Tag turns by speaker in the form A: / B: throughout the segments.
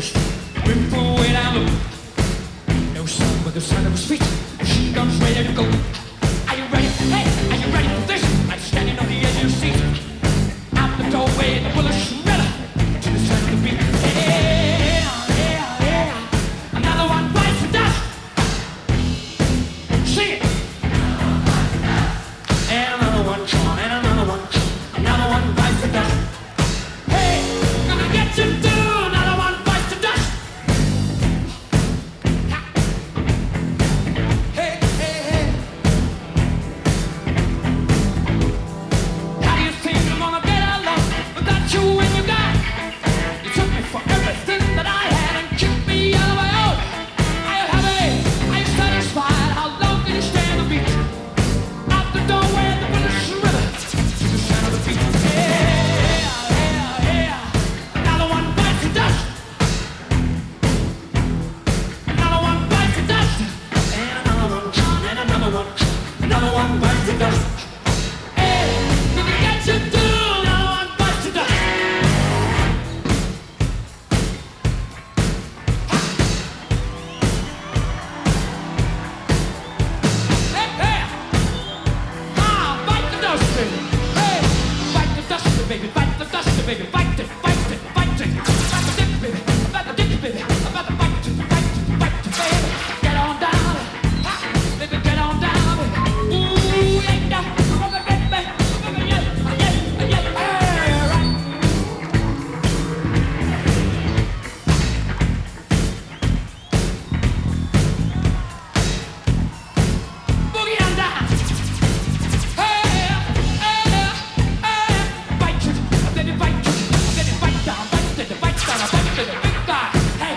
A: coast. Whimper way down low. No sound but the sound of his feet. Machine guns ready to go. Are you ready? Hey, are you ready for this? I'm standing on the edge of the seat. Out the doorway, the bullets shredder to the sound of the beat. Yeah, yeah, yeah. Another one bites the dust. Sing it. And another one, and another one. Another one bites the dust. Hey, gonna get you too. Another one bites the dust. Hey, hey, hey. How do you think I'm gonna get along without you when you got? You took me for everything that I had and kicked me out of my own. Are you happy? Are you satisfied? How long can you stand the beat? Out the doorway, the bullets river to the sound of the beat. Yeah, yeah, yeah. Another one bites the dust. Another one bites the dust. And another one, and another one. Another one bites the dust. Hey, did you get you too? Another one bites the dust. Hey, hey. Bite the dust, baby. Hey, bite the dust, baby. Bite the dust, baby. Bite it, bite it, bite it. Bite the dick, baby. Bite the dick, baby. About to bite it, bite it, bite it, baby. Get on down, baby. Get on down, baby. Ooh, yeah, yeah, baby, yeah, yeah, yeah, yeah, right. Boogie on down. Hey, hey, hey, bite it, baby, bite it, baby, bite down, bite it, bite down, bite it, big guy. Hey,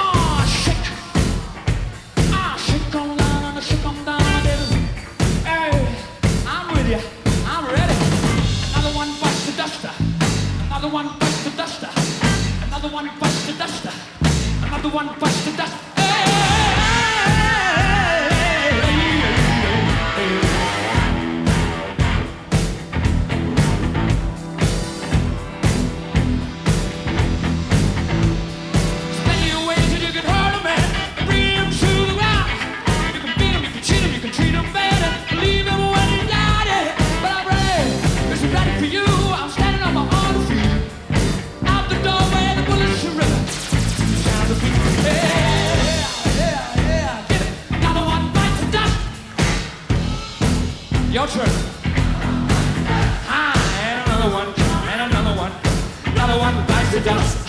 A: shake on down, baby. Hey, I'm with you, I'm ready. Another one bites the duster, another one bites the duster, another one bites the duster, another one bites the duster. Spend your way till you can hurt a man, bring him to the ground. You can beat him, you can cheat him, you can treat him bad, leave him when he's down. But I'm ready, cause I'm ready for you. I'm standing on my own feet. Out the doorway, the bullets are river. Sound the beat. Yeah, yeah, yeah. Get it. Another one bites the dust. Your turn. And another one, and another one. Another one bites the dust.